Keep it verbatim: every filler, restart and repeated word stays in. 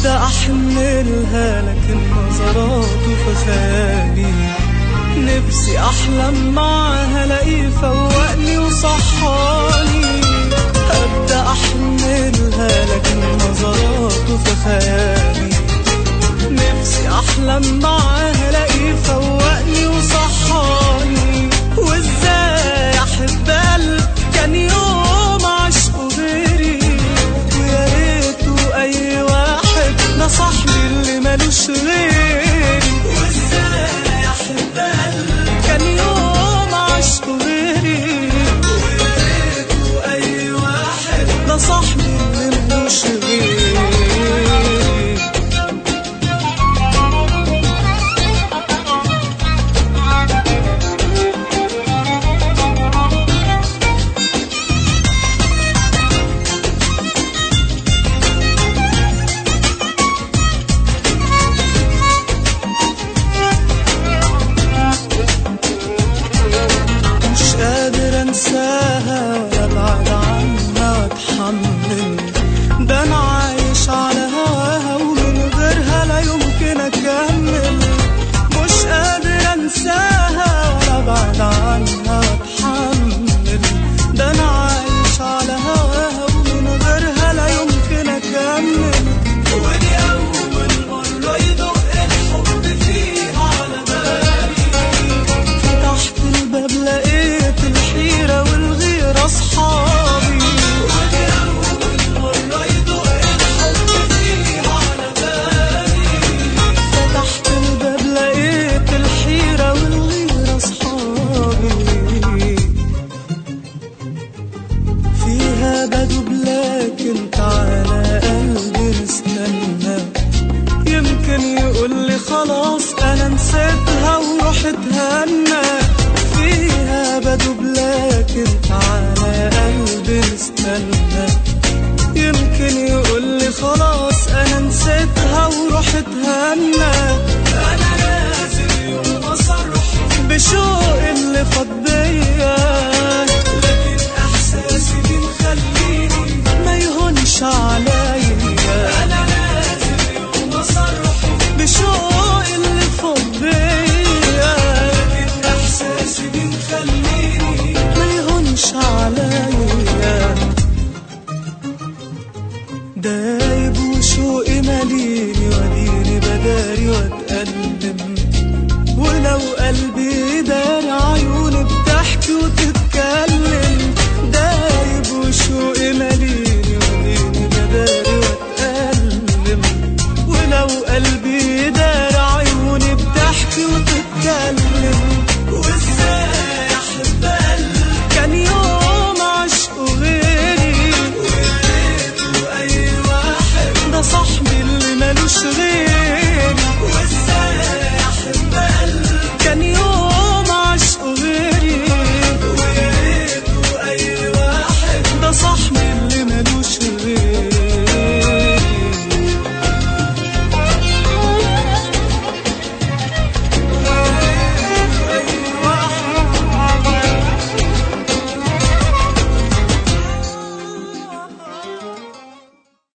أبدأ أحملها لكن نظراته في خيالي، نفسي أحلم معاها لاقيه فوقني وصحاني. أبدأ أحملها لكن نظراته في خيالي، نفسي أحلم معاها لاقيه فوقني وصحاني. وإزاي أحب قلب كان يوم عشقه غيري، ويا ريته أي واحد نصحني اللي مالوش غيري. وإزاي أحب قلب كان يوم عشقه غيري، ويا ريته أي واحد نصحني اللي مالوش غيري. انساها وابعد عنها واتحمل، ده انا عايش على هواها ومن غيرها لا يمكن اكمل. مش قادر انساها ولا ابعد عنها واتحمل، ده انا عايش على هواها ومن غيرها لا يمكن اكمل. ودي اول مره يدق الحب فيها على بالي، فتحت الباب لقيت الحيرة والغيرة أصحابي. ودي أول مرة يدق الحب فيها على بالي، فتحت الباب لقيت الحيرة والغيرة أصحابي. فيها بدوب لكن تعالى قلبي نستنى، يمكن يقولي خلاص أنا نسيتها وروح اتهنى. فيها بدوب لكن تعالى قلبي نستنى، يمكن يقولي خلاص أنا نسيتها وروح اتهنى. أنا لازم يوم أصرح بشوق اللي فض بيا،